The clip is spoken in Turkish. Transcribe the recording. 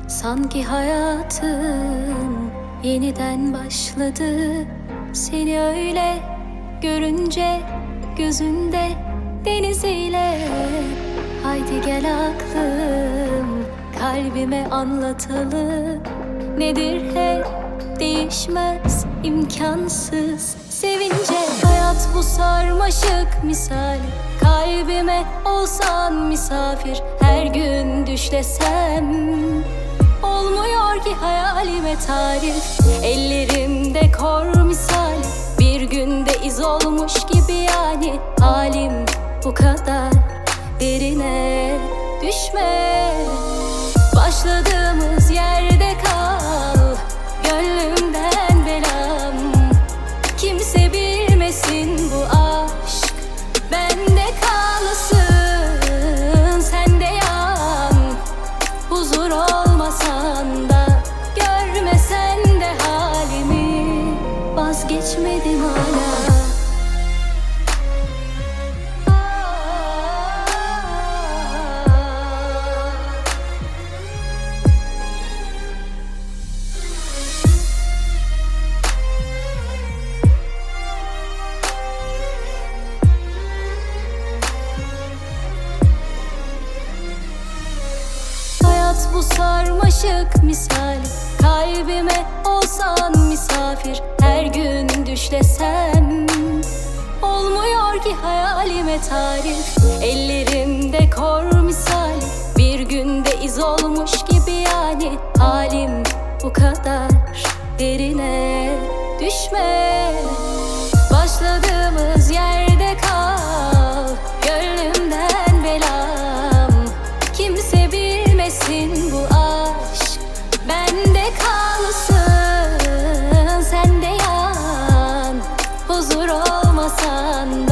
Sanki hayatım yeniden başladı. Seni öyle görünce gözünde deniziyle. Haydi gel aklım, kalbime anlatalım. Nedir hep değişmez, imkansız sevince. Hayat bu sarmaşık misali, kalbime olsan misafir. Her gün düşlesem olmuyor ki hayalime tarif. Ellerimde kor misali, bir günde iz olmuş gibi yani. Halim bu kadar derine düşme. Başladığımız yerde kal, gönlümden belam. Kimse bilmesin bu aşk bende kalsın. Sen de yan, huzur olmasan da, görmesen de halimi, vazgeçmedim hala. Bu sarmaşık misali, kalbime olsan misafir. Her gün düşlesem olmuyor ki hayalime tarif. Ellerimde kor misali, bir günde iz olmuş gibi yani. Halim bu kadar derine düşme. Başladığımız yerde kal, gönlümden belam. Kimse bilmesin bu aşk bende kalsın. Sen de yan, huzur olmasan